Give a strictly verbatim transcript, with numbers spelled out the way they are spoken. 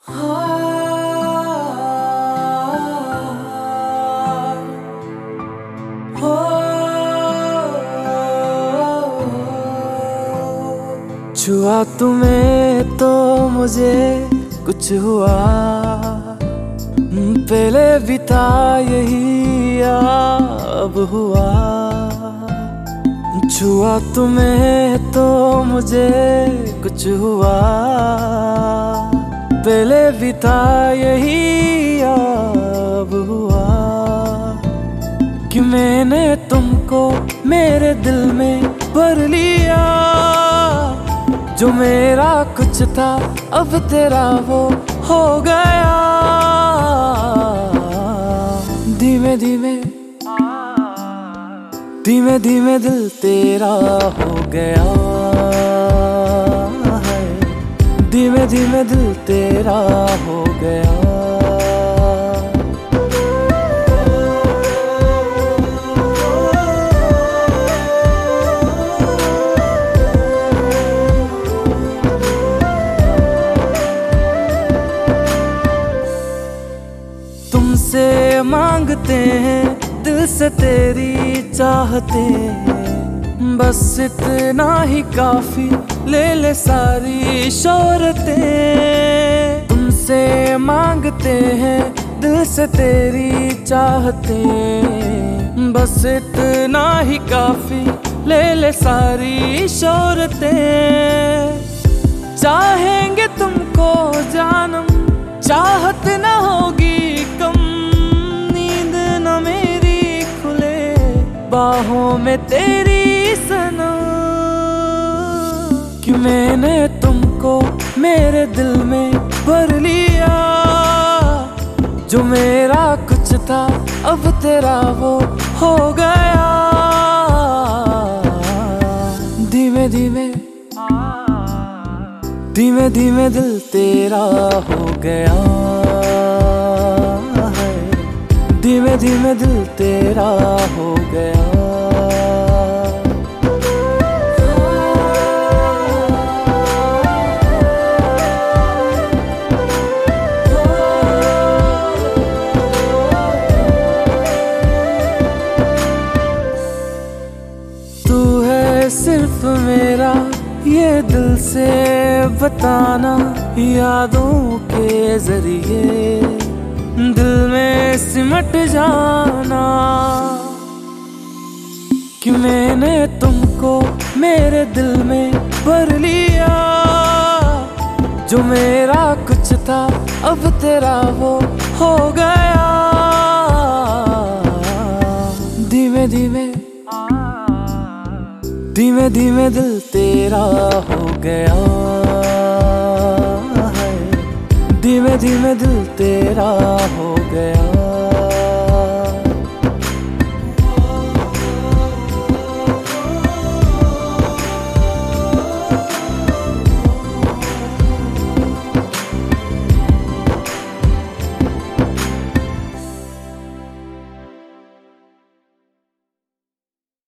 छुआ तुम्हें तो मुझे कुछ हुआ, पहले भी था यही अब हुआ। छुआ तुम्हें तो मुझे कुछ हुआ, पहले भी था यही अब हुआ। कि मैंने तुमको मेरे दिल में भर लिया, जो मेरा कुछ था अब तेरा वो हो गया। धीमे धीमे धीमे धीमे दिल तेरा हो गया है, धीमे धीमे दिल तेरा हो गया। तुमसे मांगते हैं दिल से तेरी चाहते हैं, बस इतना ही काफी ले ले सारी शोहरतें। तुमसे मांगते हैं दिल से तेरी चाहते हैं, बस इतना ही काफी ले ले सारी शोहरतें। चाहेंगे तुमको जानम, चाहत न होगी कम, नींद न मेरी खुले बाहों में तेरी सनम। कि मैंने तुमको मेरे दिल में भर लिया, जो मेरा कुछ था अब तेरा वो हो गया। धीमे धीमे धीमे धीमे दिल तेरा हो गया है, धीमे धीमे दिल तेरा हो गया। तू है सिर्फ मेरा ये दिल से बताना, यादों के जरिए दिल में सिमट जाना। कि मैंने तुमको मेरे दिल में भर लिया, जो मेरा कुछ था अब तेरा वो हो गया। धीमे धीमे धीमे धीमे दिल तेरा हो गया है, धीमे धीमे दिल तेरा हो गया।